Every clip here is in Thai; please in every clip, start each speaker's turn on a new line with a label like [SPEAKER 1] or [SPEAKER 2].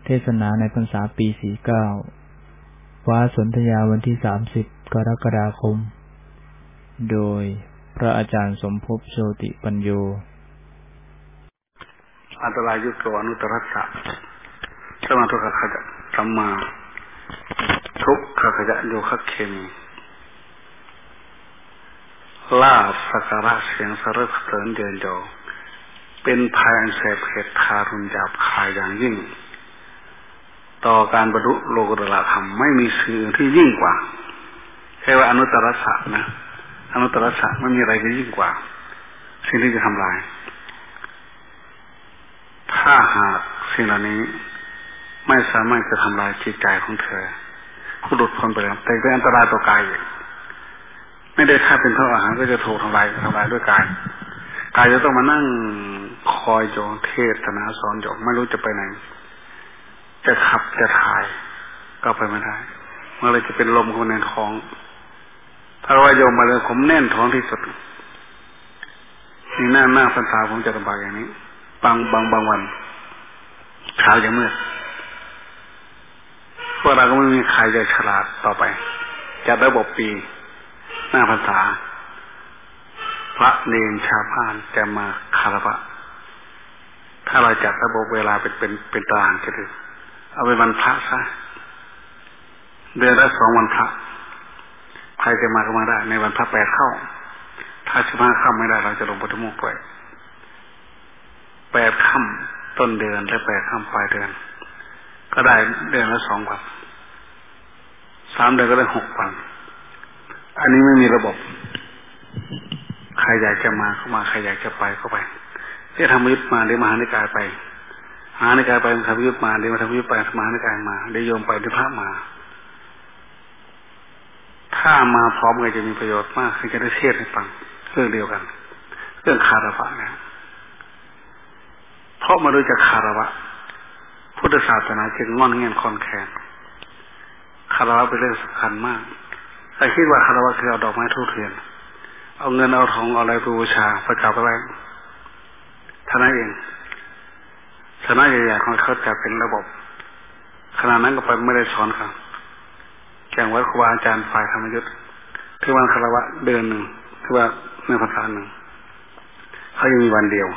[SPEAKER 1] เทศนาในพรรษาปี 49 ฟ้าสนธยาวันที่ 30 กรกฎาคม โดยพระอาจารย์สมภพโชติปัญโย
[SPEAKER 2] อันตรายยุโกอนุตรัสสะสมาทุกขขจะสัมมาทุกขขจะโยคะเคมีลาบสักการะเสียงสรรเสริญเยินยอเป็นภัยอันแสบเผ็ดทารุณหยาบคายอย่างยิ่งต่อการบรรลุโลกุตตรธรรมไม่มีสิ่งที่ยิ่งกว่าแค่ว่าอนุตตรสะนะอนุตตรสะไม่มีอะไรที่ยิ่งกว่าสิ่งที่จะทำลายถ้าหากสิ่งเหล่านี้ไม่สามารถจะทำลายจิตใจของเธอผู้หลุดพ้นไปแล้วแต่เป็นอันตรายต่อกายไม่ได้ถ้าเป็นเท่าอาหารก็จะถูกทำลายด้วยกายจะต้องมานั่งคอยโยงเทศนาสอนโยมไม่รู้จะไปไหนจะขับจะถ่ายก็ไปไม่ได้เมื่อไรจะเป็นลมเข้าในท้องถ้าว่าโยมมาเลยผมแน่นท้องที่สุดนี่หน้าพรรษาผมจะลำบากอย่างนี้บางวันเช้าจะมืดพวกเราก็ไม่มีใครจะฉลาดต่อไปจัดระบบปีหน้าพรรษาพระเนรชาวบ้านจะมาคารวะถ้าเราจัดระบบเวลาเป็นตารางจะดีเอาไปวันพระซะเดือนละ2 วันพระใครจะมาก็มาได้ในวันพระ8เข้าถ้า15ค่ำไม่ได้เราจะลงปฐมมุขไป8ค่ำต้นเดือนและ8ค่ำปลายเดือนก็ได้เดือนละ2 วัน3 เดือนก็ได้6 วันอันนี้ไม่มีระบบใครอยากจะมาก็มาใครอยากจะไปก็ไปเดี๋ยวธรรมยุทธมาเดี๋ยวมหานิกายไปมหานิกายไปธรรมยุทธมาเดี๋ยวธรรมยุทธไปมหานิกายมาเดี๋ยวโยมไปเดี๋ยวพระมาถ้ามาพร้อมกันจะมีประโยชน์มากคือจะได้เทศให้ฟังเรื่องเดียวกันเรื่องคารวะนะเพราะมาโดยจากคารวะพุทธศาสนาจึงงอนเงียนคอนแคนคารวะเป็นเรื่องสำคัญมากใครคิดว่าคารวะคือเอาดอกไม้ทูบเทียนเอาเงินเอาทองเอาอะไรไปบูชาประกาศไปไว้ท่านั้นเองคณะใหญ่ๆของเขาจะเป็นระบบขณะนั้นก็ไปไม่ได้สอนครับแก่งวัดครูบาอาจารย์ฝ่ายธรรมยุทธคือวันคารวะเดือนหนึ่งคือว่าในพรรษาหนึ่งเขายังมีวันเดียว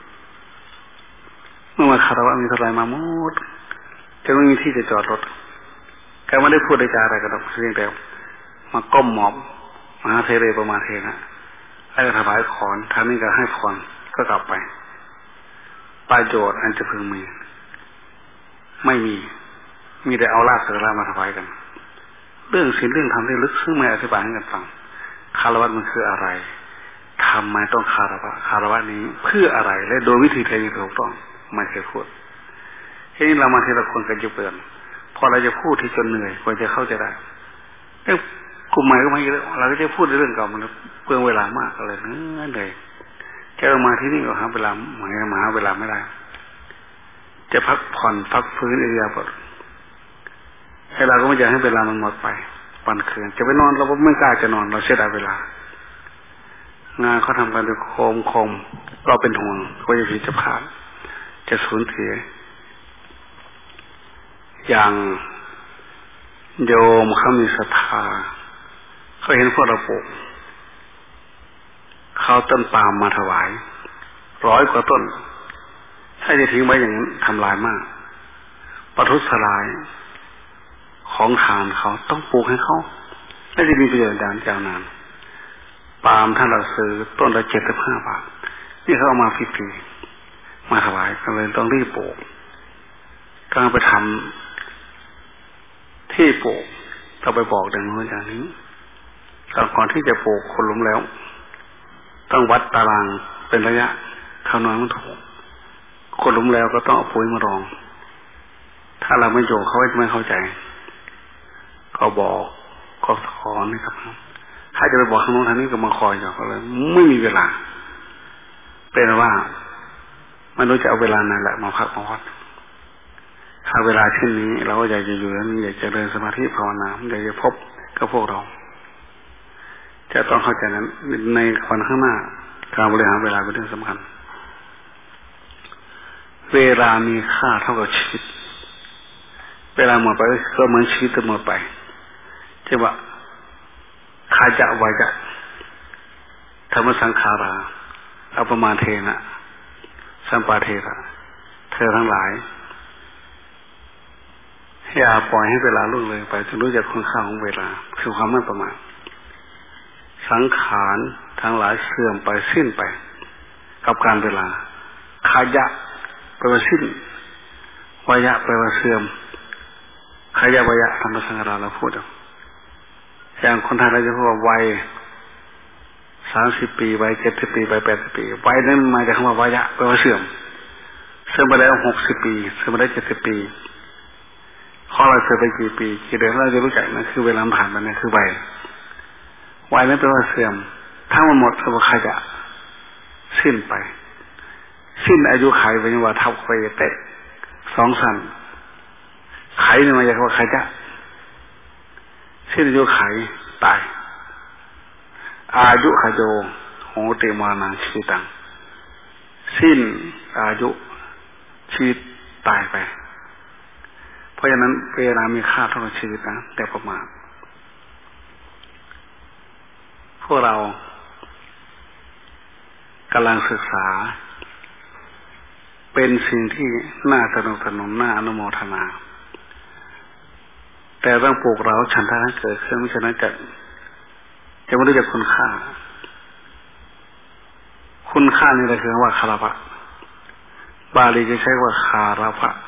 [SPEAKER 2] เมื่อวันคารวะมีเท่าไรมาหมดจะไม่มีที่จะจอดรถแกไม่ได้พูดได้จาอะไรกันหรอกเพียงแต่มาก้มหมอบมหาเทเรประมาเทนะให้ถวายขอนท่านนี้ก็ให้พรก็กลับไปประโยชน์อันจะพึงมีไม่มีแต่เอาลาภเสกลาภมาถวายกันเรื่องศีลเรื่องธรรมที่ลึกซึ้งไม่อธิบายให้กันฟังคารวะมันคืออะไรทำไมต้องคารวะนี้เพื่ออะไรและโดยวิธีใดที่ถูกต้องไม่เคยพูดทีนี้เรามาทีละคนกันจะเปลี่ยนพอเราจะพูดที่จนเหนื่อยกว่าจะเข้าใจได้กลุ่มใหม่ก็มาเยอะเราก็จะพูดเรื่องเก่ามันเปลืองเวลามากเลยเหนื่อยแกมาที่นี่ก็หาเวลาหาเวลาไม่ได้จะพักผ่อนพักฟื้นอิริยาบถให้เราก็ไม่อยากให้เวลามันหมดไปวันคืนจะไปนอนเราก็ไม่กล้าจะนอนเราเสียดายเวลางานเขาทำกันด้วยโคมเราเป็นห่วงว่าจะผิดจะพลาดจะสูญเสียอย่างโยมเขามีศรัทธาเขาเห็นพวกเราปลูกเขาต้นปาล์มมาถวาย100 กว่าต้นถ้าจะทิ้งไว้อย่างนั้นทำลายมากปทุสลายของทานเขาต้องปลูกให้เขาไม่ได้มีประโยชน์อย่างยาวนานปาล์มถ้าเราซื้อต้นละ75 บาทนี่เขาเอามาฟรีๆมาถวายก็เลยต้องรีบปลูกก็ไปทำที่ปลูกต้องไปบอกอย่างโน้นอย่างนี้ก่อนที่จะปลูกคนล้มแล้วต้องวัดตารางเป็นระยะเท่านั้นมันถูกคนล้มแล้วก็ต้องเอาปุ๋ยมารองถ้าเราไม่โยกเขาไม่เข้าใจก็บอกก็ขอนี่ครับถ้าจะไปบอกทางโน้นทางนี้ก็มาคอยอยู่ก็เลยไม่มีเวลาเป็นว่าไม่รู้จะเอาเวลาไหนแหละมาพักมาวัดถ้าเวลาเช่นนี้เราก็อยากจะอยู่แล้วอยากจะเดินสมาธิภาวนาอยากจะพบกับพวกเราจะต้องเข้าใจนั้นในวันข้างหน้าการบริหารเวลาเป็นเรื่องสำคัญเวลามีค่าเท่ากับชีวิตเวลาหมดไปก็เหมือนชีวิตหมดไปใช่ปะคาจะวายะธรรมสังขาราอัปมาเทนะสัมปาเทระเธอทั้งหลายอย่าปล่อยให้เวลาล่วงเลยไปจนรู้จักคุณค่าของเวลาคือความไม่ประมาทสังขารทั้งหลายเสื่อมไปสิ้นไปกับการเวลาคายะแปลว่าสิ้นวายะแปลว่าเสื่อมคายะวายะธรรมสังขาราเราพูดอย่างคนไทยเราจะพูดว่าวัย30 ปีวัย70 ปีวัย80 ปีวัยนั้นมาจากคำว่าวายะแปลว่าเสื่อมไปแล้ว60 ปีเสื่อมไปแล้ว70 ปีข้อเราเสื่อมไปกี่ปีกี่เดือนเราจะรู้จักนั่นคือเวลาผ่านไปนั่นคือวัยนั้นแปลว่าเสื่อมถ้ามันหมดแปลว่าขยะสิ้นไปสิ้นอายุขัยเป็นว่าทับไปเตะ2 สั้นไขนี่มาจากคำว่าขยะสิ้นอายุขัยตายอายุขโยโหติมานังชีวิตังสิ้นอายุชีวิตตายไปเพราะฉะนั้นเวลามีค่าเท่ากับชีวิตนะแต่ประมาณพวกเรากำลังศึกษาเป็นสิ่งที่น่าสนุกสนานน่าอนุโมทนาแต่ต้องปลูกเราฉันทะให้เกิดขึ้นไม่ฉะนั้นจะไม่รู้จักคุณค่านี่แหละคือว่าคารวะบาลีจะใช้ว่าคารวะ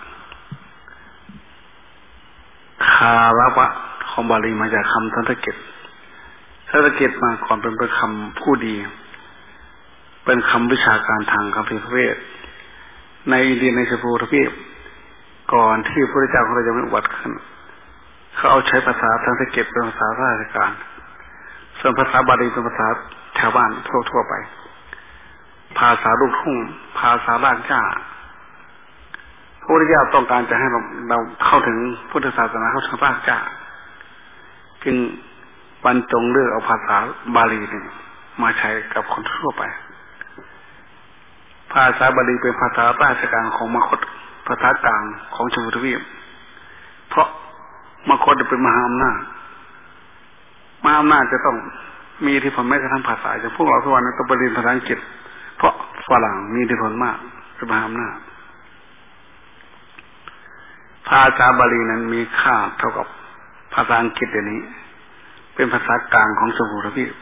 [SPEAKER 2] ของบาลีมาจากคำสันสกฤตมาก่อนเป็นคำผู้ดีเป็นคำวิชาการทางคำพิพเวทในอินเดียในชภูทวีปก่อนที่พระพุทธเจ้าของเราจะไม่อุบัติขึ้นเขาเอาใช้ภาษาสันสกฤตเป็นภาษาราชการส่วนภาษาบาลีเป็นภาษาชาวบ้านทั่วไปภาษาลูกทุ่งภาษารากหญ้าพระพุทธเจ้าต้องการจะให้เราเข้าถึงพุทธศาสนาเข้าถึงรากหญ้าจึงบรรจงเลือกเอาภาษาบาลีนี่มาใช้กับคนทั่วไปภาษาบาลีเป็นภาษาราชการของมคธภาษากลางของชมพูทวีปเพราะมคธเป็นมหาอำนาจจะต้องมีอิทธิพลแม้กระทั่งภาษาอย่างพวกเราทุกวันนี้ต้องไปเรียนภาษาอังกฤษเพราะฝรั่งมีอิทธิพลมากเป็นมหาอำนาจภาษาบาลีนั้นมีค่าเท่ากับภาษาอังกฤษเดี๋ยวนี้เป็นภาษากลางของชมพูทวีป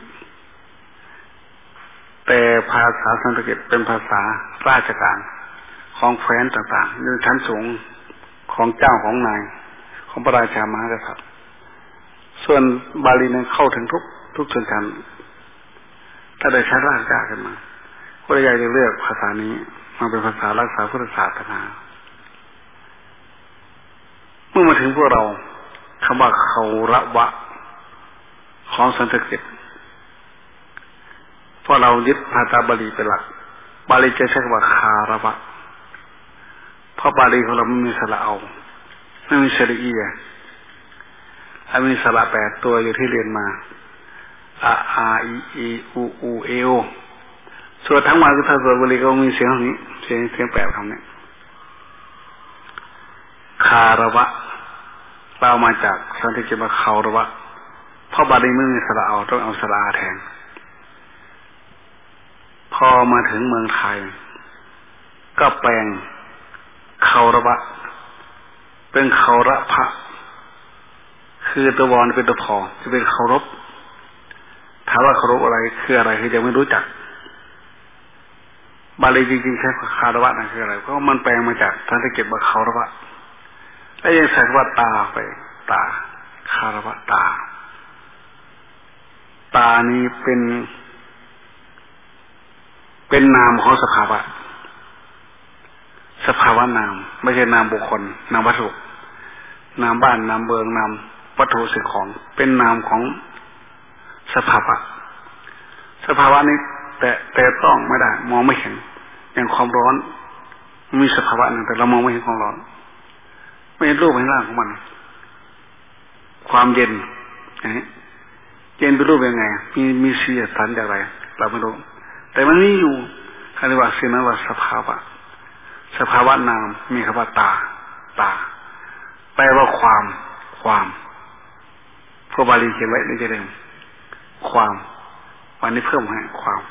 [SPEAKER 2] แต่ภาษาสันสกฤตเป็นภาษาราชการของแคว้นต่างๆในชั้นสูงของเจ้าของนายของพระราชามหากษัตริย์ส่วนบาลีนั้นเข้าถึงทุกชนชั้นถ้าได้ใช้รากหญ้าขึ้นมาพระยาจะเลือกภาษานี้มาเป็นภาษารักษาพุทธศาสนาเมื่อมาถึงพวกเราคำว่าเขาระวะของสันสกฤตเพราะเรายึดภาษาบาลีเป็นหลักบาลีจะใช้คำว่าคารวะเพราะบาลีของเราไม่มีสระเอาไม่มีสระอีมีสระ8 ตัวอยู่ที่เรียนมาอาอีอูเอโอส่วนทั้งหมดคือภาษาบาลีก็มีเสียงนี้เสียง8 คำนี้คารวะเรามาจากสันสกฤตมาคารวะเพราะบาลีไม่มีสระเอาต้องเอาสระอาแทนพอมาถึงเมืองไทยก็แปลงคารวะเป็นเคารพะคือตัววอนเป็นตัวพอจะเป็นเคารพถามว่าเคารพอะไรคืออะไรคือยังไม่รู้จักบาลีจริงๆใช้คารวะนั่นคืออะไรเพราะมันแปลงมาจากสันสกฤตว่าคารวะแล้วยังใส่คำว่าตาไปตาคารวะตานี้เป็นนามของสภาวะนามไม่ใช่นามบุคคลนามวัตถุนามบ้านนามเมืองนามวัตถุสิ่งของเป็นนามของสภาวะนี้แต่ต้องไม่ได้มองไม่เห็นอย่างความร้อนมีสภาวะหนึ่งแต่เรามองไม่เห็นความร้อนไม่เห็นรูปเห็นร่างของมันความเย็นอย่างนี้เย็นเป็นรูปยังไงมีเสียสันอย่างไรเราไม่รู้แต่มันมีอยู่คำว่าสิ่งนั้นว่าสภาวะนามมีคำว่าตาลว่าความพระบาลีเขียนไว้ในเจริญความวันนี้เพิ่มให้ความ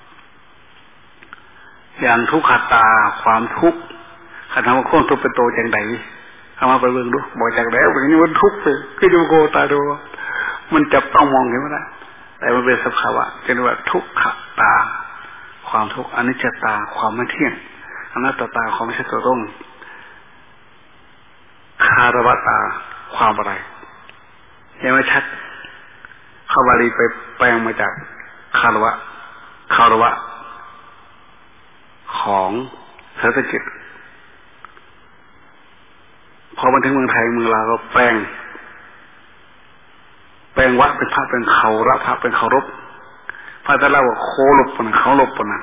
[SPEAKER 2] อย่างทุกขตาความทุกข์ขันธว่าโค้งทุกเป็นโตจังไดเอามาไปเบิ่งดูบอกจากแล้วอย่างนี้มันทุกข์เลยคือดูโกตาดูมันจับต้องมองเห็นไม่ได้แต่มันเป็นสภาวะเรียกว่าทุกขตาความทุกข์อนิจจตาความไม่เที่ยงอนัตตาความไม่ใช่ตัวตนคารวตาความอะไรยังไม่ชัดคำบาลีไปแปลงมาจากคารวะของเศรษฐกิจพอมาถึงเมืองไทยเมืองลาวก็แปลงวัดเป็นพระเป็นเขาระพระเป็นเคารพพระตะเล่าว่าโคลบปนเขาลบปน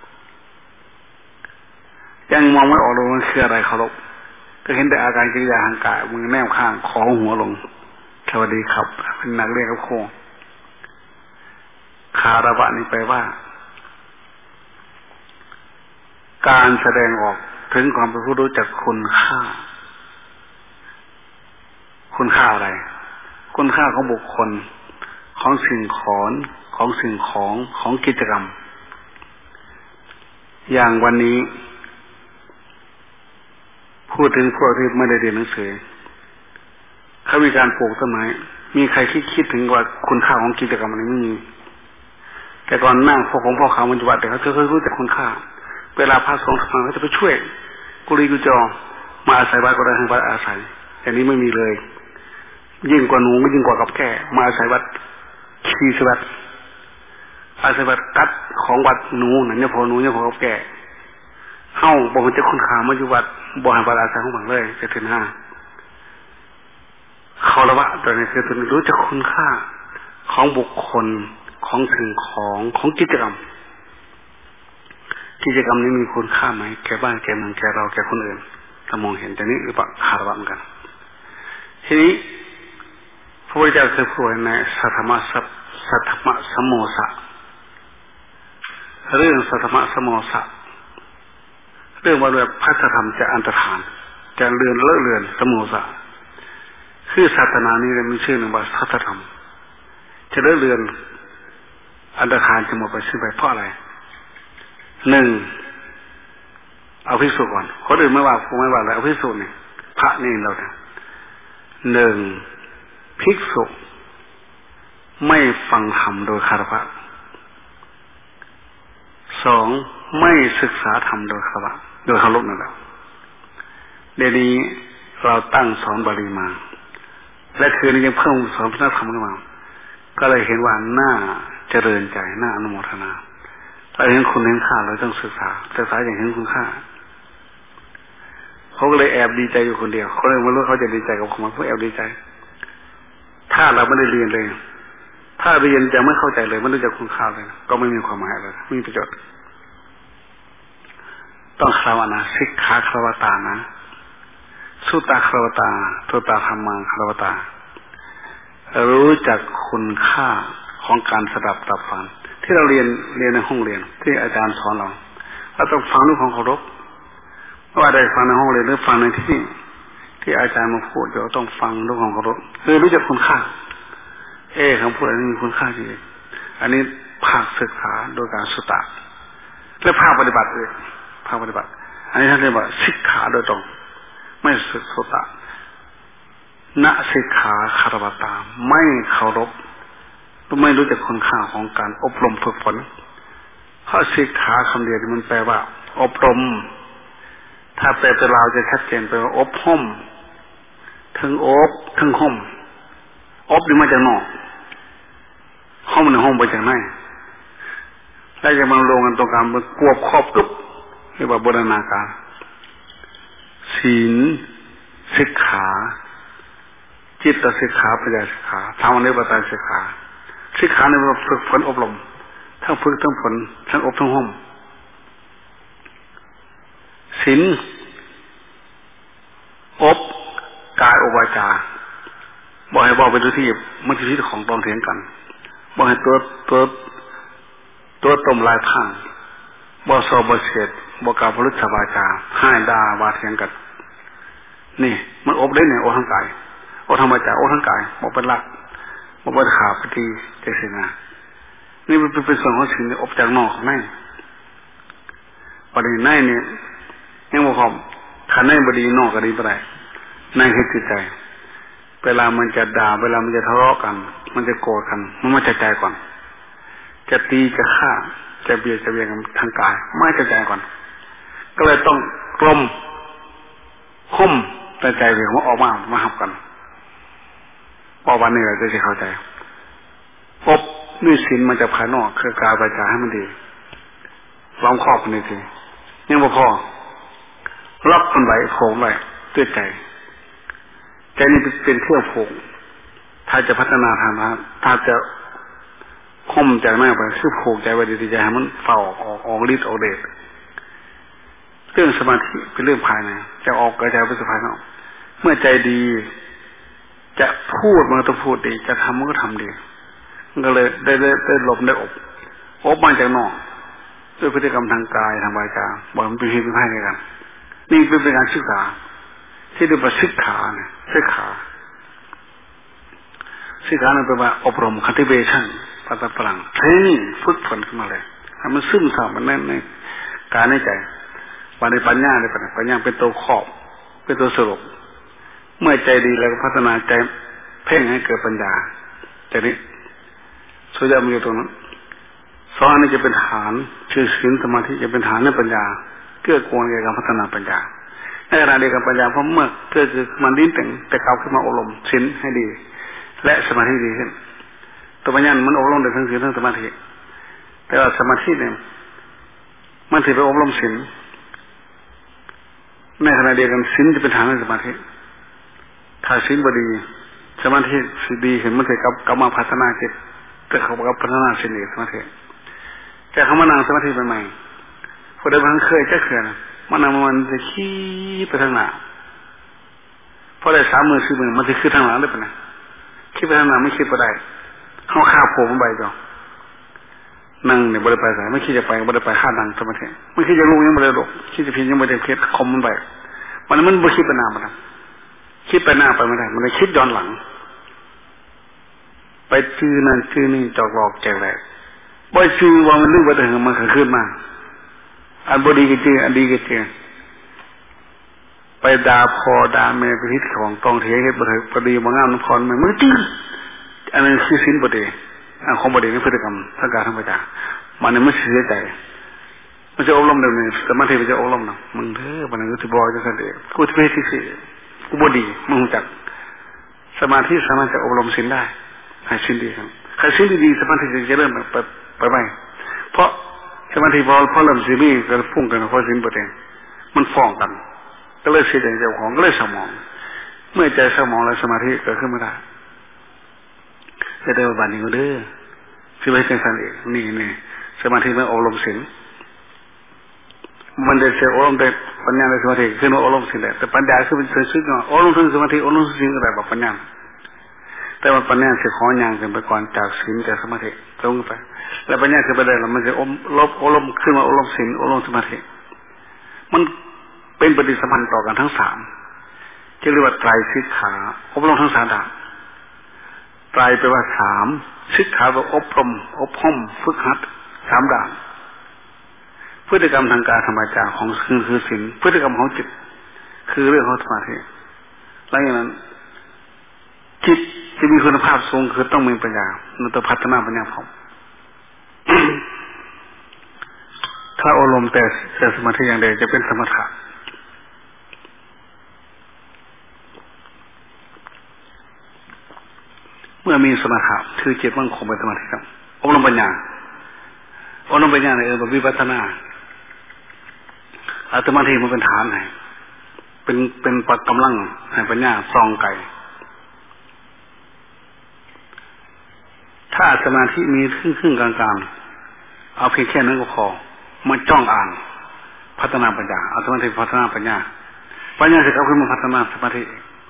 [SPEAKER 2] ยังมองไม่ออกเลยมันคืออะไรเคารพก็เห็นแต่อาการกิริยาทางกายมือแนบข้างคอหัวลงสวัสดีครับเป็นนักเรียนกับโคคารวะนี่แปลว่าการแสดงออกถึงความเป็นผู้รู้จักคุณค่าอะไรคุณค่าของบุคคลของสิ่งของกิจกรรมอย่างวันนี้พูดถึงพวกที่ไม่ได้เรียนหนังสือเขามีการปลูกต้นไม้มีใครคิดถึงว่าคุณค่าของกิจกรรมอะไรไม่มีแต่ก่อนนั่งพวกของพ่อเขามันจะว่าแต่เขาเคยรู้จักคุณค่าเวลาพระสงฆ์ทำงานเขาจะไปช่วยกุลีกุจอมาอาศัยวัดก็ได้ให้วัดอาศัยอย่างนี้ไม่มีเลยยิ่งกว่าหนูไม่ยิ่งกว่ากับแก่มาอาศัยวัดชีสวัดอาศัยวัดกัดของวัดหนูนั่นเนี่ยพอหนูเนี่ยพอกับแก่เฮ้าบอกว่าจะคุณค่ามาอยู่วัดบ่ให้วัดอาศัยของบังเลยจะถึงห้าเขาละวะตัวนี้คือตัวนี้รู้จักคุณค่าของบุคคลของสิ่งของกิจกรรมนี้มีคุณค่าไหมแก่บ้านแก่เมืองแก่เราแก่คนอื่นถ้ามองเห็นแต่นี้หรือเปล่าคารวะเหมือนกันทีนี้พระพุทธเจ้าเคยพูดในสัทธรรมสมโมสะเรื่องสัทธรรมสมโมสะเรื่องว่าเรื่องพระธรรมจะอันตรธานจะเลื่อนสมโมสะคือศาสนานี้มีชื่อหนึ่งว่าสัทธธรรมจะเลื่อนอันตรธานจะหมดไปชื่อไปเพราะอะไรหนึ่งเอาภิกษุก่อนคนอื่นไม่ว่าคงไม่ว่าอะไรเอาภิกษุนี่พระนี่เราเนี่ยหนึ่งภิกษุไม่ฟังธรรมโดยคารวะสองไม่ศึกษาธรรมโดยคารวะโดยเคารพนั่นแหละเดี๋ยวนี้เราตั้งสอนบาลีมาและคืนนี้ยังเพิ่มสอนพระธรรมขึ้นมาก็เลยเห็นว่าน่าเจริญใจน่าอนุโมทนาเราเห็นคุณเห็นค่าเราต้องศึกษาอย่างเห็นคุณค่าเขาก็เลยแอบดีใจอยู่คนเดียวเขาเลยไม่รู้เขาจะดีใจกับผมเขาแอบดีใจถ้าเราไม่ได้เรียนเลยถ้าเรียนจะไม่เข้าใจเลยไม่รู้จักคุณค่าเลยก็ไม่มีความหมายเลยไม่มีประโยชน์ต้องคารวะนะสิกขาคารวตานะสุตตาคารวตาทุตตาธรรมังคารวตารู้จักคุณค่าของการสดับตับฟังที่เราเรียนในห้องเรียนที่อาจารย์สอนเราต้องฟังด้วยความเคารพว่าได้ฟังในห้องเรียนหรือฟังในที่อาจารย์มาพูดเราต้องฟังด้วยความเคารพคือรู้จักคุณค่าคำพูดอันนี้มีคุณค่าจริงอันนี้ภาคศึกษาโดยการสุตตะและภาคปฏิบัติภาคปฏิบัติอันนี้ท่านเรียกว่าสิกขาโดยตรงไม่สุตตะณสิกขาคารวตาไม่เคารพไม่รู้จักคุณค่าของการอบรมฝึกฝนเพราะสิกขาคำเดียวมันแปลว่าอบรมถ้าแปลเป็นลาวจะชัดเจนไปว่าอบห่มถึงอบถึงห่มอบนี่มาจากนอกห้องในห้องไปจากไหนแล้วจะมาลงกันตรงกลางมันกวบครอบกึบเรียกว่าบูรณาการศีลสิกขาจิตสิกขาปัญญาสิกขาธรรมนิพพานสิกขาสิกขาในว่าฝึกฝนอบรมทั้งฝึกทั้งฝนทั้งอบทั้งห่มศีลอบกายอบวาจาบอกให้บอกไปดูที่มันคือที่ของตองเถียงกันบอกให้ตัวต้มลายพังบอกสอบเสียดบอกกล่าวพลุษวาจาให้ด่าวาเถียงกันนี่มันอบได้เนี่ยอบทั้งกายอบทั้งวาจาอบทั้งกายอบเป็นหลักอบเป็นขาปฏิเจตนานี่มันเป็นส่วนของสิ่งที่อบจากนอกของในประเด็นในเนี่ยยังบอกผมขันในบดีนอกก็ดีไปได้ในคือจิตใจเวลามันจะด่าเวลามันจะทะเลาะกันมันจะโกรธกันมันมาจากใจก่อนจะตีจะฆ่าจะเบียดจะเบียดกันทางกายไม่จากใจก่อนก็เลยต้องกลมห่มแต่ใจเบี่ยงว่าออกมาหับกันพอวันนี้เราจะเข้าใจอบด้วยศีลมันจะภายนอกคือกายวาจาให้มันดีล้อมครอบกันทียังพอล็อกมันไว้โผล่ไว้ด้วยใจใจนี่เป็นเครื่องผูกถ้าจะพัฒนาทางถ้าจะห่มจากหน้าไปคือผูกใจไว้ดีๆใจให้มันเฝ้าออกฤทธิ์ออกเดชเรื่องสมาธิเป็นเรื่องภายในจะออกกระจายไปสู่ภายนอกเมื่อใจดีจะพูดมันก็ต้องพูดดีจะทำมันก็ทำดีมันก็เลยได้ลมได้อบมาจากนอกด้วยพฤติกรรมทางกายทางวาจาบอกมันเป็นเหตุเป็นภัยในกันนี่เป็นการศึกษาที่เรียกว่าศึกษาเนี่ยศึกษานั่นแปลว่าอบรม cultivation ภาษาฝรั่ง training ฝึกฝนขึ้นมาเลยให้มันซึมซับมันในกายในใจว่าในปัญญาในปัญญาเป็นตัวขอบเป็นตัวสรุปเมื่อใจดีแล้วก็พัฒนาใจเพ่งให้เกิดปัญญาแต่นี้สุดยอดมันอยู่ตรงนั้นสองอันนี้จะเป็นฐานคือศีลสมาธิจะเป็นฐานในปัญญาเกื้อกูลแก่การพัฒนาปัญญาในขณะเดียวกันปัญญาเพราะเมื่อเกิดคือมันดิ้นแต่เก่าขึ้นมาอบรมศีลให้ดีและสมาธิดีขึ้นตัวปัญญามันอบรมได้ทั้งศีลทั้งสมาธิแต่ว่าสมาธิเนี่ยมันถือไปอบรมศีลในขณะเดียวกันศีลจะเป็นฐานในสมาธิถ้าศีลบดีสมาธิดีเห็นมันจะกลับมาพัฒนาจิตแต่เขาบอกว่าพัฒนาศีลสมาธิจะเข้ามานั่งสมาธิใหม่ๆพอได้บางเคยจะเขื่อนมันจะขี้ไปทางหน้าพอได้3 มือ4 มือมันจะขึ้นทางหลังได้ปะนะคิดไปทางหน้าไม่คิดไปได้เข้าข้าวโผล่มันไปจ้ะนั่งเนี่ยบริไปสายไม่คิดจะไปบริไปข้าดังสมาธิไม่คิดจะลุกยังบริโภคคิดจะพินยังบริเพชรคมมันไปมันบ่คิดไปหน้ามันคิดไปหน้าไปไม่ได้มันเลยคิดย้อนหลังไปจื้อนั่นจื้อนี่จอกหลอกแจกแหลกบ่จื้อว่ามันลึกไปแต่มันขึ้นมาอันบดีก็จื้ออันดีก็จื้อไปด่าพ่อด่าแม่ไปทิศของตองเทเฮ็ดบ่ได้พอดีบ่งามน้ำพรมันจื้ออันนั้นคือศีลบ่ดีของบ่ดีในพฤติกรรมทางการธรรมดามันเนี่ยมันเสียใจมันจะอบรมเดี๋ยวนี้สมาธิมันจะอบรมนะมึงเถอะมันก็จะบอกจะเสด็จกูจะไปที่สี่กูบ่ดีมึงรู้จักสมาธิสามารถจะอบรมศีลได้ให้ศีลดีครับใครศีลดีสมาธิจะเริ่มไปไหมเพราะสมาธิพอเริ่มศีลนี่ก็พุ่งกันเพราะศีลบ่ดีมันฟ้องกันก็เลยเสียใจเจ้าของก็เลยสมองเมื่อใจสมองแล้วสมาธิเกิดขึ้นไม่ได้จะได้บันนี้ก็เด้อที่ไว้เป็นสันเอกนี่สมาธิมันอบรมศีลมันได้เสียอบรมได้ปัญญาในสมาธิคือมันอบรมศีลแต่ปัญญาคือเป็นเสื่อมๆอบรมถึงสมาธิอบรมศีลอะไรแบบปัญญาแต่ว่าปัญญาเสียขอย่างขึ้นไปก่อนจากศีลจากสมาธิลงไปแล้วปัญญาคือไปได้แล้วมันจะอบรมขึ้นมาอบรมศีลอบรมสมาธิมันเป็นปฏิสัมพันธ์ต่อกันทั้ง3จะเรียกว่าไตรสิกขาอบรมทั้ง3ด่านไตรแปลว่า3สิกขาแปลว่าอบรมอบรมฝึกหัด3ด่านพฤติกรรมทางกายธรรมจาของคือศีลพฤติกรรมของจิตคือเรื่องของสมาธิแล้วอย่างนั้นจิตจะมีคุณภาพสูงคือต้องมีปัญญามันต้องพัฒนาปัญญาผมถ้าอบรมแต่สมาธิอย่างใดจะเป็นสมถะเมื่อมีสมถะคือจิตมั่นคงเป็นสมาธิครับอบรมปัญญาในวิปัสสนาสมาธิมันเป็นฐานไงเป็นปัจกำลังให้ปัญญาส่องไกลถ้าสมาธิมีครึ่งกลางๆเอาเพียงแค่นั้นก็พอมาจ้องอ่านพัฒนาปัญญาเอาสมาธิพัฒนาปัญญาเสร็จเอาขึ้นมาพัฒนาสมาธิ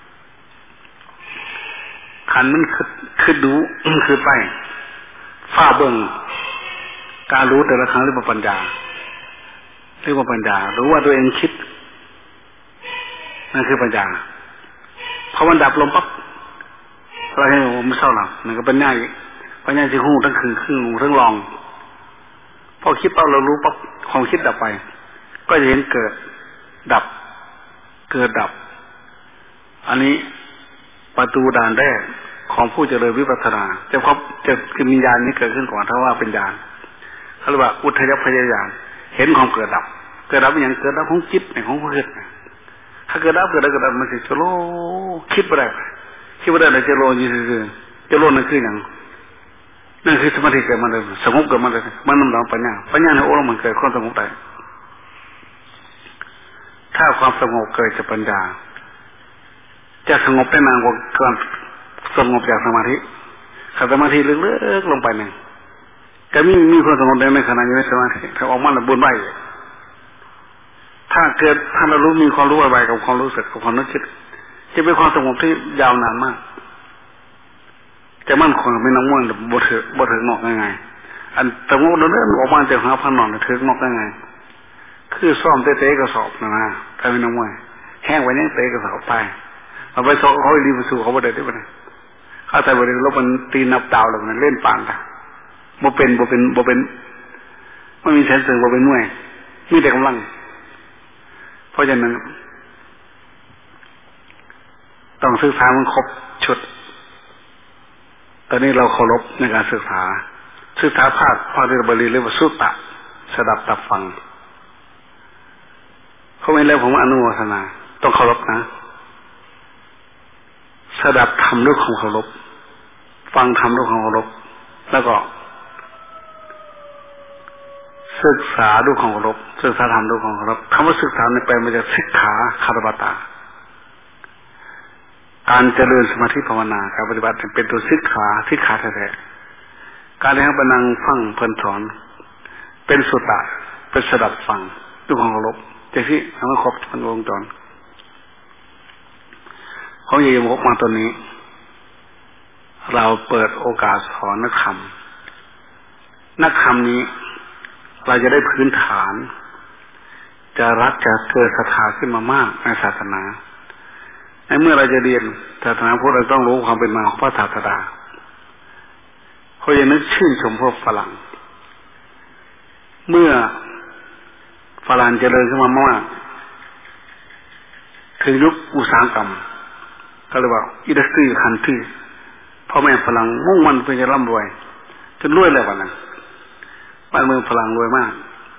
[SPEAKER 2] ขันมันคือดูคือไปฝ้าเบิ่งการรู้แต่ละครั้งเรียกว่าปัญญารู้ว่าตัวเองคิดนั่นคือปัญญาพอมันดับลงปั๊บเราให้ผมไม่เศร้าหรอกมันก็เป็นง่ายปัญญาที่หูทั้งคือหูทั้งลองพอคิดปั๊บเรารู้ปั๊บความคิดดับไปก็จะเห็นเกิดดับเกิดดับอันนี้ประตูด่านแรกของผู้เจริญวิปัสสนาจะมีญาณนี้เกิดขึ้นก่อนถ้าว่าเป็นญาณเขาเรียกว่าอุทยพยญาณเห็นความเกิดดับอย่างเกิดดับของจิตของผู้คิดถ้าเกิดดับมันสิจะโลคิดไปได้เลยจะโลยี่ซื่อจะโลนั่นคืออย่างนั่นคือสมาธิเกิดมาเลยสงบเกิดมาเลยมันนำหลังปัญญาในโอ้มันเกิดความสงบได้ถ้าความสงบเกิดจากปัญญาจะสงบได้นานกว่าการสงบจากสมาธิขัดสมาธิลึกๆลงไปหนึ่งจะมีความสงบได้ในขณะอยู่ในสมาธิถ้าออกมาแล้วบุญไหวถ้าเรารู้มีความรู้ไวๆกับความรู้สึกกับความนึกคิดจะเป็นความสงบที่ยาวนานมากจะมั่นคงไม่น้ำม่วงบ่ถึงนอกง่ายๆอันสงบเดินออกมาจากหาพันนอนถึงนอกง่ายๆคือซ่อมเตะกระสอบนะถ้าไม่น้ำม่วงแห้งไว้ยังเตะกระสอบไปเอาไปโซ่เขารีบไปสู่เขาบ่ได้ด้วยนะเขาแต่บ่ได้ลบมันตีนับดาวแล้วมันเล่นปานตาบ่เป็นไม่มีแสนสึงบ่เป็นมวยมีแต่กำลังเพราะฉะนั้นต้องศึกษามันครบชุดตอนนี้เราเคารพในการศึกษาภาคเรียนบาลีเรียกว่าสุตตะสดับตับฟังเขาไม่แล้วผมอนุโมทนาต้องเคารพนะสดับธรรมด้วยความเคารพฟังธรรมด้วยความเคารพแล้วก็ศึกษาด้วยความเคารพศึกษาธรรมด้วยความเคารพคำว่าศึกษาในแปลมาจากสิกขาคารวตาการเจริญสมาธิภาวนาการปฏิบัติเป็นตัวสิกขาแท้ๆการที่ให้บรรณังฟังเพิ่นสอนเป็นสุตตะเป็นสดับฟังด้วยความเคารพจะที่ทำให้ครบทั้งวงจรเขาเยี่ยมมาตัวนี้เราเปิดโอกาสสอนนักธรรมนี้เราจะได้พื้นฐานจะรักจะเกิดศรัทธาขึ้นมามากในศาสนาในเมื่อเราจะเรียนศาสนาพุทธเราต้องรู้ความเป็นมาของพระศาสดาเขาจะนึกชื่นชมพวกฝรั่งเมื่อฝรั่งเจริญขึ้นมามากถึงยุคอุตสาหกรรมก็เรียกว่าอินดัสทรีคันทรีพ่อแม่ฝรั่งมุ่งมั่นเพื่อจะร่ำรวยจนรวยเลยวันนั้นบ้านเมืองฝรั่งรวยมาก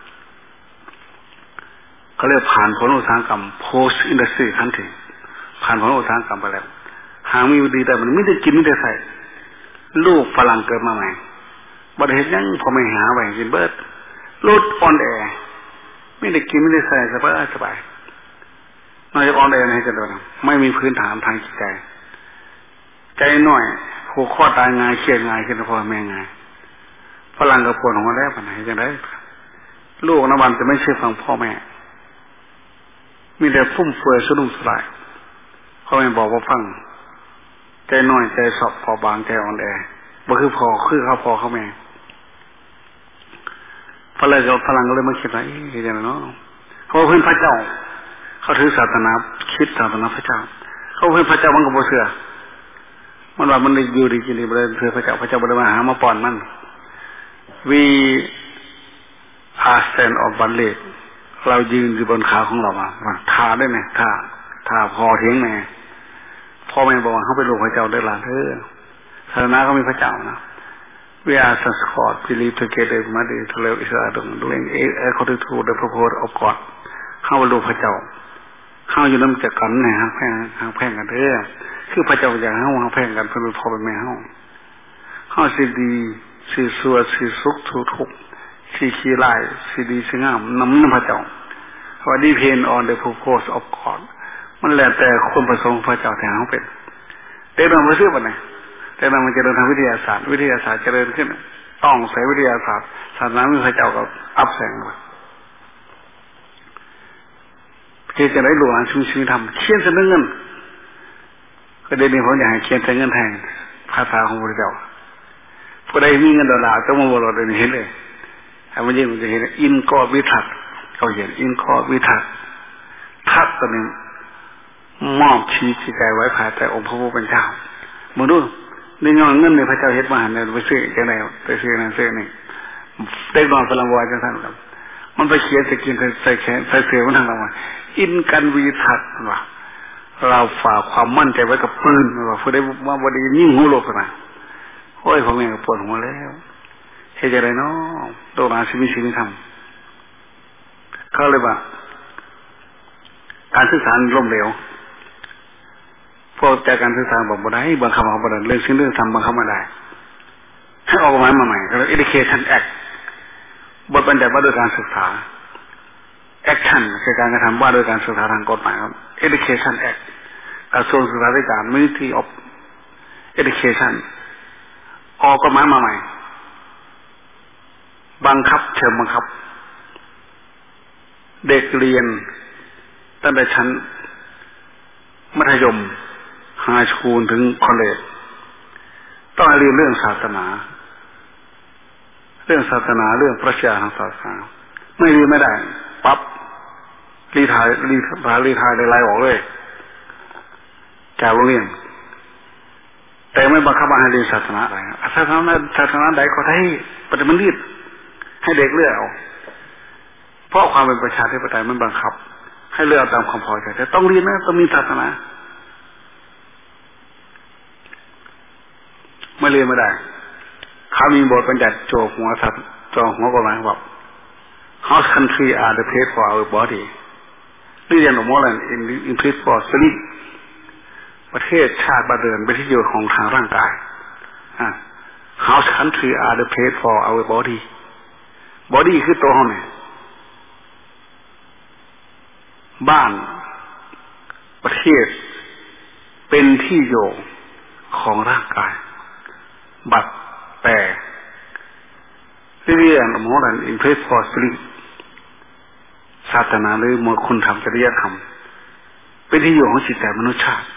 [SPEAKER 2] เขาเรียกผ่านผลอุตสาหกรรม post industry country ผ่านผลอุตสาหกรรมไปแล้วหางมีดีแต่มันไม่ได้กินไม่ได้ใส่ลูกฝรั่งเกิดมาใหม่บัดเห็นยังพอไม่หาแหวนกินเบิดลดอ่อนแอไม่ได้กินไม่ได้ใส่สบายนอกจากอ่อนแอให้กันด้วยไม่มีพื้นฐานทางจิตใจน้อยผูกข้อตายง่ายเครียดง่ายขึ้นพ่อแม่ง่ายฝรั่งกับปวดของมันแล้วปานไหนจังได้ลูกนับวันจะไม่เชื่อฟังพ่อแม่มีแต่ฟุ่มเฟือยสะดุ้งสลายพ่อแม่บอกว่าฟังใจน้อยใจสอบพอบางใจอ่อนแอบ่คือพ่อเขาแม่ฝรั่งก็เลยมาคิดว่าอย่างนั้นเนาะเขาเพิ่นพระเจ้าเขาถือศาสนาคิดศาสนาพระเจ้าเขาเพิ่นพระเจ้ามันก็บ่เชื่อมันว่ามันอยู่ดีกินดีบ่ได้เชื่อพระเจ้าบ่ได้มาหามาป้อนมันwe are stand of one leg เรายืนอยู่บนขาของเราท่าได้ไหมท่าพอเทียงไหมพ่อแม่บอกว่าเขาเป็นลูกพระเจ้าได้หลานศาสนาเขามีพระเจ้านะ we are Sanskrit believe together Mother to live Israel doing according to the purpose of God เขาเป็นลูกพระเจ้าเขาอยู่น้ำจักกันเนี่ยฮักแพงกันคือพระเจ้าอย่างเขาฮักแพงกันเพื่อนพ่อเป็นแม่เขาสิดีสีสัวสีสุขทุกสีขี้ไล่สีดีสีงามน้ำพระเจ้าว่าดีเพนออนเดอะพูโพสออฟกอดมันแล้วแต่คนประสงค์พระเจ้าแต่เขาเป็นแต่เราไม่เชื่อปะเนี่ยแต่เรามันจะเดินทางวิทยาศาสตร์เจริญขึ้นต้องใส่วิทยาศาสตร์ศาสนามีพระเจ้ากับอัพแสงมาจะได้หลวงชุมทำเขียนเสนอเงินก็เดี๋ยวนี้ผมอยากให้เขียนเสนอเงินแทนภาษาของพระเจ้าผู้ใดมีเงินดอลลาร์ต้องมาบอกเราเดี๋ยวนี้เห็นเลยถ้ามันยิ่งมันจะเห็นอินกอวิทัศเขาเห็นอินกอวิทัศทัศตัวนี้มอบชีวิตใจไว้ภายใต้องค์พระผู้เป็นเจ้ามึงดูนี่ย้อนเงินในพระเจ้าเฮ็ดมาเนี่ยไปซื้อจังได๋ไปซื้อนั่นซื้อนี่เด็กน้อยฝรั่งบ่จังซั่นครับมันไปเขียนจะกินใส่แขนใส่เสื้อมันทางเราอินกันวีทัดว่าเราฝากความมั่นใจไว้กับปืนว่าผู้ใดว่าบ่ดียิ่งหูโลกนะโอ้ยผมเองก็ปวดหัวแล้วเฮ็ดจังได๋เนาะโตมาชีวิตทำเขาเลยว่าการศึกษาล้มเหลวพวกจากการศึกษาบอกบ่ได้บังคับเอาบ่ได้เรื่องสิ่งเรื่องทำบังคับไม่ได้ให้ออกกฎหมายมาใหม่ก็เรียก Education Act บทบัญญัติว่าด้วยการศึกษา Action คือการกระทำว่าด้วยการศึกษาทางกฎหมายครับ Education Act กระทรวงศึกษาธิการ Ministry of Education ออกกฎหมายมาใหม่บังคับเชิงบังคับเด็กเรียนตั้งแต่ชั้นมัธยมไฮสคูลถึงคอลเลจต้องเรียนเรื่องศาสนาเรื่องปรัชญาทางศาสนาไม่เรียนไม่ได้ปั๊บรีไทร์ได้ไล่ออกเลยจากโรงเรียนแต่ไม่บังคับให้เรียนศาสนาอะไรศาสนาใดก็ได้ปฏิบัติให้เด็กเลือกเอาเพราะความเป็นประชาธิปไตยมันบังคับให้เลือกตามความพอใจแต่ต้องเรียนนะต้องมีศาสนาไม่เรียนไม่ได้เขามีบทบัญญัติโจหัวกฎหมายบอก House country are the place for our body เรียนออกมาแล้วin place for sleep ประเทศชาติบ้านเรือนเป็นที่อยู่ของทางร่างกายHouse country are the place for our body คือตัวเขาเนี่ยบ้านประเทศเป็นที่อยู่ของร่างกายบัดแต่เรียนโมดันอินเพรสฟอร์สลิศาสนาหรือมวลคุณธรรมจริยธรรมเป็นที่อยู่ของจิตใจมนุษยชาติ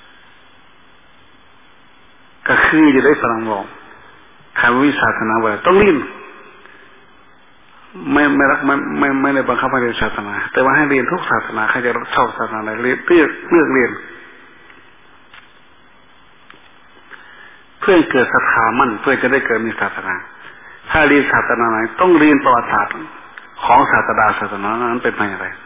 [SPEAKER 2] ก็คือจะได้ฝรั่งบอกใครวิศาสนาว่าต้องเรียนไม่รักไม่ได้บังคับให้เรียนศาสนาแต่ว่าให้เรียนทุกศาสนาใครจะชอบศาสนาไหนเลือกเรียนเพื่อเกิดศรัทธามั่นเพื่อจะได้เกิดมีศาสนาถ้าเรียนศาสนาไหนต้องเรียนประวัติศาสตร์ของศาสนานั้นเป็นมาอย่างไร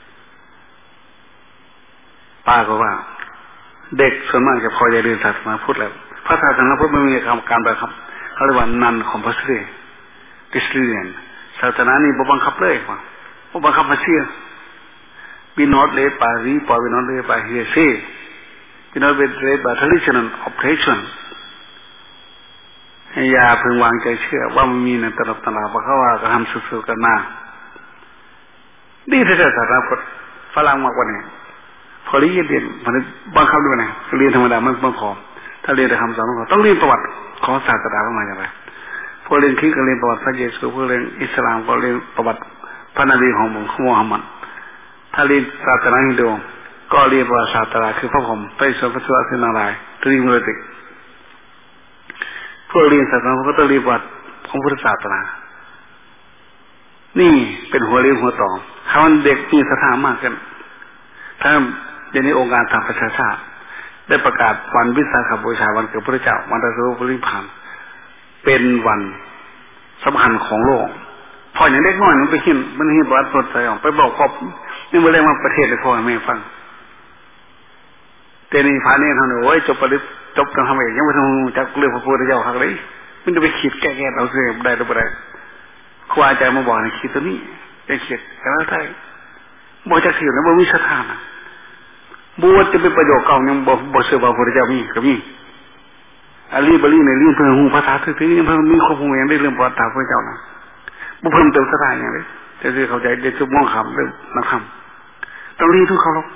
[SPEAKER 2] ป้าก็ว่าเด็กส่วนมากจะพอจะเรียนศาสนาพุทธแล้วพระศาสนาพุทธไม่มีการบังคับเขาเรียกว่านันคอมพัลซอรี่ดิสติเลียนศาสนานี่บ่บังคับเลยว่าบ่บังคับมาเชื่อwe not led by report we not led by hearsay we not led by traditional operation อย่าเพิ่งวางใจเชื่อว่ามันมีในตำราเพราะว่าก็ทำสุดๆกันมาดีที่สุดศาสนาพุทธฝรั่งมากกว่านี้พอเรียนมันบังคับด้วยนะเรียนธรรมดามันพอถ้าเรียนแต่คำสอนของต้องเรียนประวัติของศาสนาเข้ามาอย่างไรพอเรียนคริสต์ก็เรียนประวัติพระเยซูพอเรียนอิสลามก็เรียนประวัติพระนบีของมูฮัมหมัดถ้าเรียนศาสนาฮินดูก็เรียนประวัติศาสนาคือพระพรหมพระอิศวรพระศิวะพระนารายณ์ตรีมูลติพวกเรียนศาสนาก็ต้องเรียนประวัติของพุทธศาสนานี่เป็นหัวเรียนหัวต่อถ้ามันเด็กมีศรัทธามากขึ้นถ้าเดี๋ยวนี้องค์การทางประชาชาติได้ประกาศวันวิสาขบูชาวันเกิดพระเจ้าวันตรัสรู้พระนิพพานเป็นวันสำคัญของโลกพออย่างเด็กน้อยมันไปหินประวัติสดใจออกไปบอกครอบนี่มันเรียกว่าประเทศเลยพ่อแม่ฟังแต่นี่พาเนี่ยทำหนูโอ้ยจบกันทำเองยังไม่ทำจากเรื่องพระพุทธเจ้าครับเลยมันจะไปขีดแก้เอาเสียได้หรือเปล่าครูอาจารย์มาบอกในขีดตัวนี้จะขีดกันแล้วได้บอกจะขีดแล้วบอกวิชาทานบวชจะเป็นประโยชน์เก่ายังบอกเสือบอกพระพุทธเจ้ามีก็มีอาลีบาลีในเรื่องเพื่อหูภาษาถือยังเพิ่มมีข้อมูลอย่างได้เรื่องประวัติพระเจ้านะบุเพิ่มเติมสถานอย่างนี้จะคือเข้าใจเด็กจะมองคำเรื่องนักคำต้องเรียนทุกเขาหรอก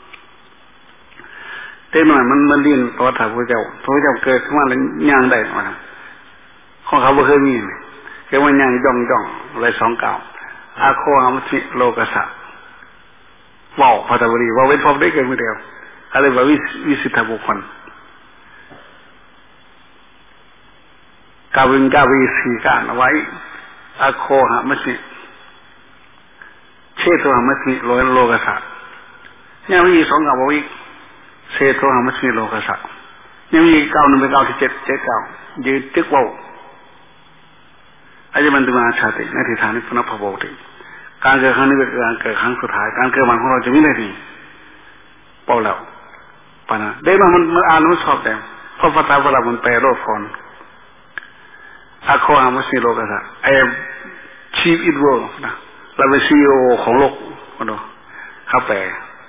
[SPEAKER 2] แต่หน่อยมันเรียนประวัติพระเจ้าเกิดขึ้นมาแล้วย่างได้มาของเขาบ่เคยมีแค่ว่าย่างย่องอะไรสองเก่าอาโคหามสิโลกัสสะว่าวพระตบรีว่าเว้นพร้อมได้เกินไม่เดียวอะไรว่าวิสิทธบุคคลกาวิสีการเอาไว้อาโคหามสิเชโตหามสิโลกัสสะยังมีสองกับอีกเศษโทหามัสมิโลกัสสะยังมีเก้าหนึ่งเป็นเก้าที่เจ็ดเก้ายืนตึกว่าอาจจะมันจะมาชาติในทิศทางนี้พุทธภพติการเกิดครั้งนี้เป็นการเกิดครั้งสุดท้ายการเกิดมันของเราจะไม่ได้ดีเปล่าแล้วปะนะได้มามันอ่านมันชอบแต่เพราะภาษาโบราณมันแปลโลกฟอนอาโคหามัสมิโลกัสสะไอ้ชีฟอิดเวิร์นะเราเป็นซีอีโอของโลกคนดูเขาแปล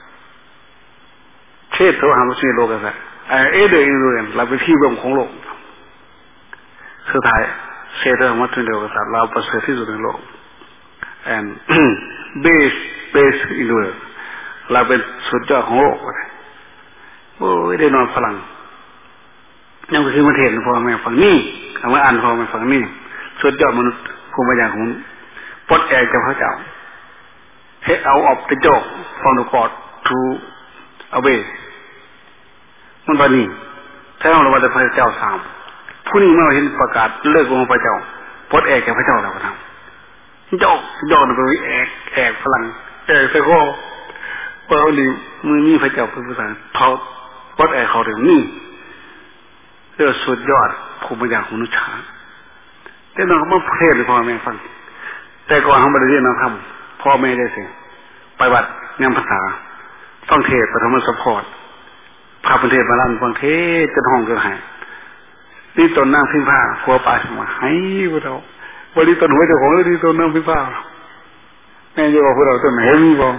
[SPEAKER 2] เทศโทหามัสมิโลกัสสะเอเดอร์อินโดนเราเป็นที่รวมของโลกสุดท้ายเศษโทหามัสมิโลกัสสะเราประเสริฐที่สุดในโลกand base in the world เราเป็นสุดยอดของโลกโอ้ยได้นอนฝรั่งยังคือมาเทศพ่อแม่ฝั่งนี้คำว่าอ่านพ่อแม่ฝั่งนี้สุดยอดมนุษย์ภูมิปัญญาของปลดแอกจากพระเจ้าให้เอาออกไปโจกfrom the God to away มันวันนี้ถ้าเราว่าจะพระเจ้าสามผู้นี้เมื่อเห็นประกาศเลิกของพระเจ้าปลดแอกจากพระเจ้าแล้วก็ทำโจกไปแอกฝรั่งใส่ข้อเปล่าดิมือมีพระเจ้าเป็นภาษาเขาปลดแอกเขาถึงนี่เรื่องสุดยอดภูมิปัญญาของมนุษย์ชาติแต่เราไม่เทศหรือพ่อแม่ฟังแต่ก่อนเขาไม่ได้เรียนเราทำพ่อแม่ได้สิไปวัดงานภาษาต้องเทศปฐมสปอร์ตพาประเทศมาลั่นฟังเทศจนห้องจนหายนี่ตนนั่งพิมพ์ผ้าหัวปลาสมาให้พวกเราวันนี้ตนหัวเจ้าของนี่ตนนั่งพิมพ์ผ้าแม่จะบอกพวกเราตนไหนมีบอก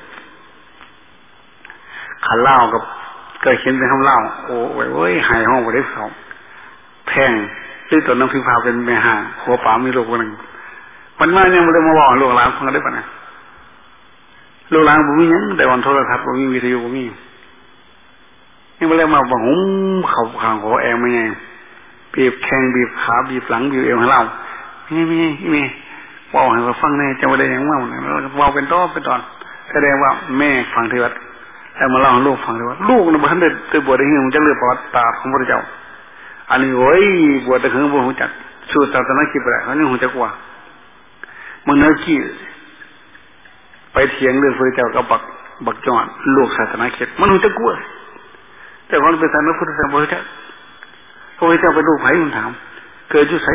[SPEAKER 2] ขันเล่ากับก็เขียนเป็นคำเล่าโอ้ยเว้ยหายห้องไปได้สองแพงที่ตนนั่งพิมพ์ผ้าเป็นแม่ห่างหัวปลามีลูกคนหนึ่งมันมาเนี่ยมันเลยมาบอกลูกหลานฟังได้ปะเนี่ยลูกหลานผมมียังแต่วันโทรทัศน์ผมมีวิทยุผมมีนี่มันเลยมาบอกเขาขังหัวแองไม่ไงบีบแข้งบีบขาบีบหลังบีบเอวให้เราไม่บอกให้เราฟังแน่จะไม่ได้ยังว่าเนี่ยเราบอกเป็นต้นแสดงว่าแม่ฟังที่วัดแต่มาเล่าให้ลูกฟังที่วัดลูกเนี่ยมันได้บวชได้เงี้ยมันจะเลือกประวัติศาสตร์ของพระเจ้าอันนี้โอ้ยบวชแต่ถึงบวชหัวจักสู้ศาสนาคิดไปได้เขาเนี่ยหัวจักว่ามันเนื้อขี้ไปเถียงเรื่องพระเจ้ากับบักจอนลูกศาสนาคิดมันหัวจักกลัวแต่คนเป็นศาสนาพุทธศาสนาพระเจ้าไปดูไผ่มันถามเกิดอยู่ไส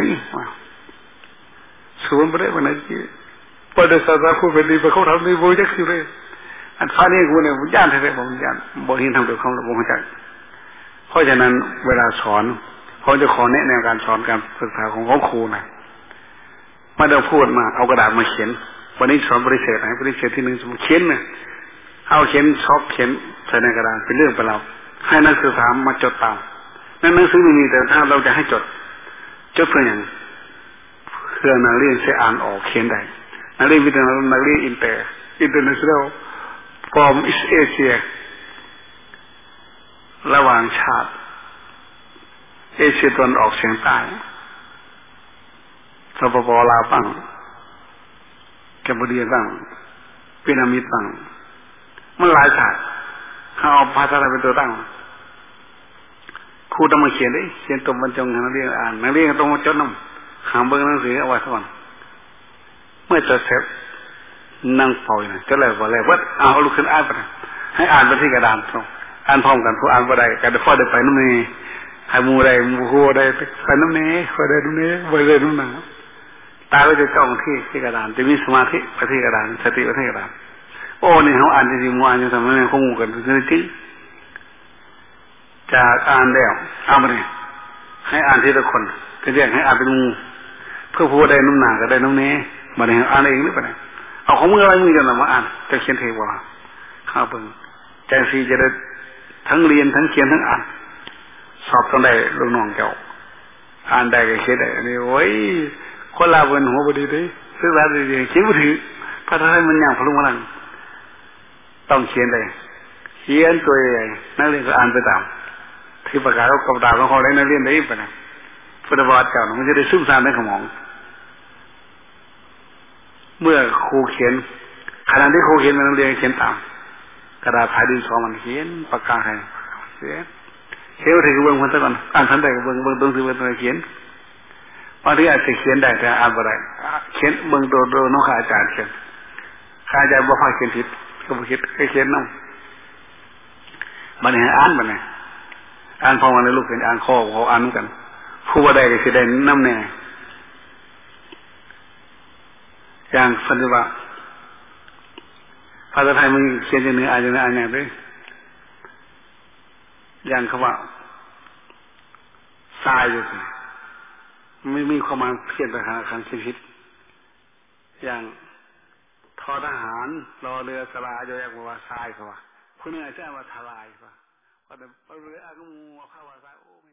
[SPEAKER 2] สวนไปได้วันไหนพอได้ศาสนาพูดเป็นดีไปเขาทำดีโวยจักสิเลยอันฟ้านี่กูเนี่ยผมย่านแท้ๆผมย่านบอกเห็นทำโดยเขาแล้วผมเข้าใจเพราะฉะนั้นเวลาสอนเขาจะขอแนะแนวการสอนการศึกษาของครูนะไม่ได้พูดมาเอากระดาษมาเขียนวันนี้สอนบริเศษไหนบริเศษที่หนึ่งสมมติเขียนเนี่ยเอาเขียนชอบเขียนใส่ในกระดาษเป็นเรื่องไปแล้วให้นักศึกษามาจดตามหนังสือไม่มีแต่ถ้าเราจะให้จดเพื่ออย่างเพื่อนักเรียนจะอ่านออกเขียนได้นักเรียนวิทยานักเรียนอินเตอร์เนชั่นแนลfrom East Asia ระหว่างชาติเอเชียตะวันออกเฉียงใต้สปป.ลาวบ้างแคมโบเดียบ้างพีระมิดบ้างมันหลายชาติเขาเอาภาษาไทยเป็นตัวตั้งครูต้องมาเขียนได้เขียนตัวบรรจงนักเรียนอ่านนักเรียนต้องมาจดนำหาเบอร์หนังสือเอาไว้ก่อนเมื่อจดเสร็จนั่งเฝ้าอยู่จะเลยว่าอะไรว่าเอาลูกขึ้นอ่านไปให้อ่านไปที่กระดานตรงอ่านพร้อมกันผู้อ่านบ่ได้กันพอได้ไปน้ำนี้ให้มูได้มูโคได้ไปน้ำนี้พอได้น้ำนี้ไปเลยน้ำหนาตาก็จะจ้องที่กระดานจะมีสมาธิไปที่กระดานสติไปที่กระดานโอ้นี่เขาอ่านจริงๆมูอ่านจะทำให้เขามูกันจริงจากอ่านแล้วเอาไปเลยให้อ่านทีละคนก็เรียกให้อ่านเป็นมูเพื่อผู้ได้น้ำหนาก็ได้น้ำนี้มาเลยอ่านเองหรือเปล่าเอาของมืออะไรมือจะนำมาอ่านจะเขียนเทวาข้าวเบิ่งใจซีจะได้ทั้งเรียนทั้งเขียนทั้งอ่านสอบต้องได้ลูกน้องเจ้าอ่านได้ก็เขียนได้อันนี้โอ้ยคนลาบนหัวบดีเลยศึกษาดีๆเขียนมือถือพระไทยมันอย่างพลุงพลังต้องเขียนได้เขียนตัวใหญ่นักเรียนก็อ่านไปตามที่ประกาศกับดาบของเขาได้นักเรียนได้ไปนะพุทธบาทเจ้ามันจะได้ซึมซาบในสมองเมื่อครูเขียนขณะที่ครูเขียนนักเรียนเขียนตามกระดาษถ่ายดินสอมันเขียนปากกาให้เขียนถึงเบื้องพันตะก่อนอ่านทันใดกับเบื้องต้นคือเบื้องต้นเขียนบางทีอาจจะเขียนได้แต่อ่านไม่ได้เขียนเบื้องต้นน้องข้าอาจารย์เขียนข้าอาจารย์บอกว่าเขียนผิดก็บอกเขียนน้มันให้อ่านมันไงอ่านพอมาในลูกเห็นอ่านข้อเขาอ่านกันผู้ว่าใดก็คือได้น้ำแน่อย่างสันติวะภาษาไทยมันเขียนอย่างนี้อ่านอย่างนี้อ่านอย่างนี้อย่างคำว่าทรายอยู่สิไม่มีความหมายเขียนไปหาคำคิดอย่างทอทหารรอเรือสลาโยกว่าทรายเขาว่าคุณเนี่ยใช่ว่าทลายป่ะว่าแต่เรืออากุมูเข้าว่าทรายโอ้